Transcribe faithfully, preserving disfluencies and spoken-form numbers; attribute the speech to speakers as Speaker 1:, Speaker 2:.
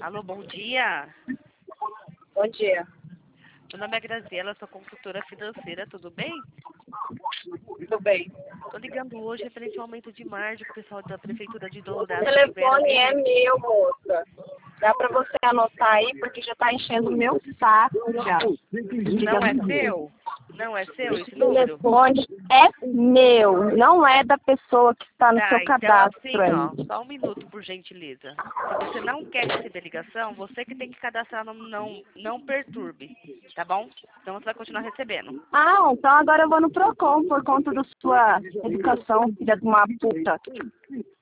Speaker 1: Alô, bom dia.
Speaker 2: Bom dia.
Speaker 1: Meu nome é Graziela, sou consultora financeira, tudo bem?
Speaker 2: Tudo bem.
Speaker 1: Tô ligando hoje referente ao aumento de margem que o pessoal da Prefeitura de
Speaker 2: O
Speaker 1: Dourados tiveram
Speaker 2: telefone é
Speaker 1: em...
Speaker 2: meu, moça. Dá pra você anotar aí, porque já tá enchendo o meu saco já.
Speaker 1: Não é seu? Não é seu
Speaker 2: O
Speaker 1: esse número?
Speaker 2: telefone é meu, não é da pessoa que está no
Speaker 1: Tá,
Speaker 2: seu
Speaker 1: então
Speaker 2: cadastro
Speaker 1: assim,
Speaker 2: aí.
Speaker 1: ó, só um minuto, por gentileza. Se você não quer receber ligação, você que tem que cadastrar no não, não perturbe, tá bom? Então você vai continuar recebendo.
Speaker 2: Ah, então agora eu vou no Procon por conta da sua educação, filha de uma puta.